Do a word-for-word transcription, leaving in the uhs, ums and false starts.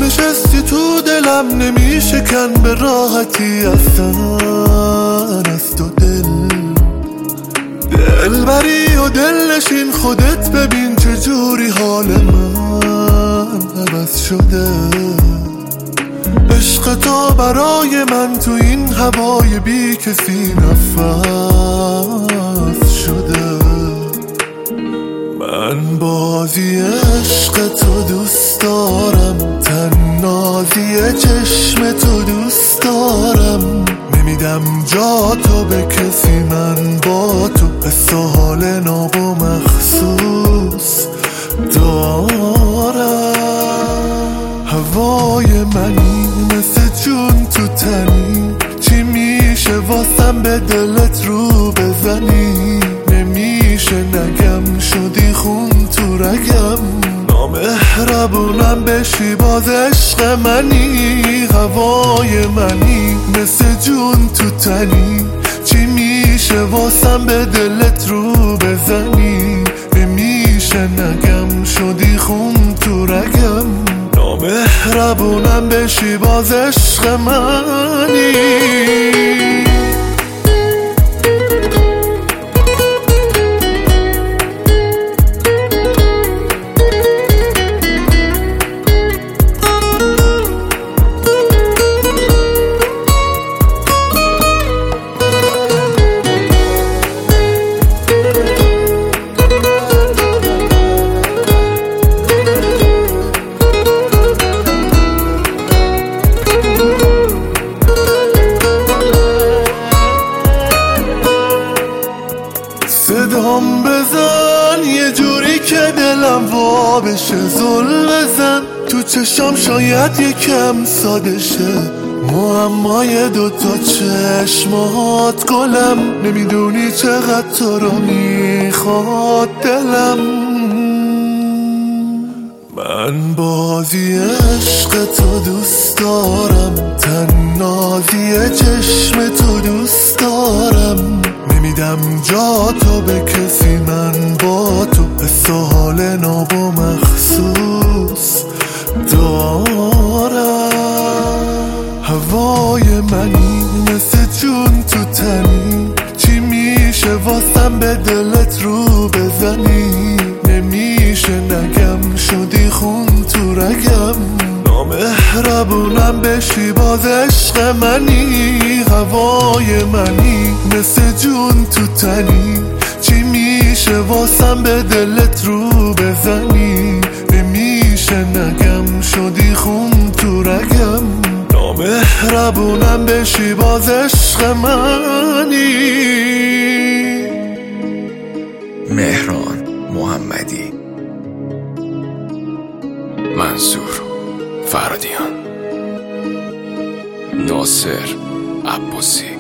نشستی تو دلم نمیشکن به راحتی اصلا از تو دل دل بری و دل نشین خودت ببین چجوری حال من عوض شده. عشق تو برای من تو این هوای بی کسی نفس شده. من بازی عشق تو دوست دارم، تنازی چشم تو دوست دارم، نمیدم جا تو به کسی، من با تو حس و حال ناب و مخصوص دارم. هوای منی مثل جون تو تنی، چی میشه واسم به دلت رو بزنی؟ نمیشه نگم شدی خون تو رگم، نامهربونم بشی باز عشق منی. هوای منی مثل جون تو تنی، چی میشه واسم به دلت رو بزنی؟ نمیشه نگم شدی خون تو رگم، نامهربونم بشی باز عشق منی. صدام بزن یه جوری که دلم وا بشه، زل بزن تو چشم شاید یکم ساده شه. معمای دوتا چشمات گلم، نمیدونی چقدر تو رو میخواد دلم. من بازی عشق تو دوست دارم، تنازی چشم تو دوست دارم، نمیدم جا تو به کسی، من با تو حس و حال ناب و مخصوص دارم. هوای منی مثل جون تو تنی، چی میشه واسم به دلت رو بزنی؟ نمیشه نگم شدی خون تو رگم، نامهربونم بشی باز عشق منی. هوای منی مثل جون تو تنی، چی میشه واسم به دلت رو بزنی؟ نمیشه نگم شدی خون تو رگم، نامهربونم بشی باز عشق منی. مهران محمدی، منصور فرادیان، ناصر عباسی.